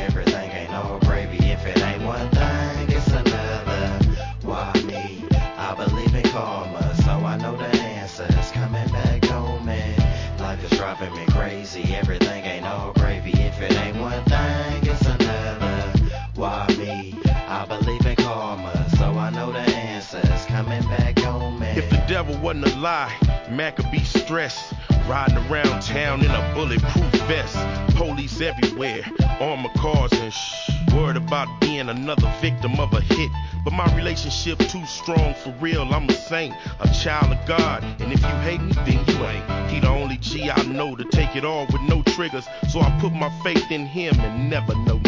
everything ain't all gravy. If it ain't one thing, it's another. Why me? I believe in karma, so I know the answer's coming back home. Man, life is driving me crazy. Everything ain't all gravy. If it ain't one thing, it's another. Why me? I believe in karma, so I know the answer's coming back home. Man. If the devil wasn't a lie, man could be stressed. Riding around town in a bulletproof vest. Police everywhere, armored cars and worried about being another victim of a hit. But my relationship too strong for real. I'm a saint, a child of God. And if you hate me, then you ain't. He the only G I know to take it all with no triggers. So I put my faith in him and never know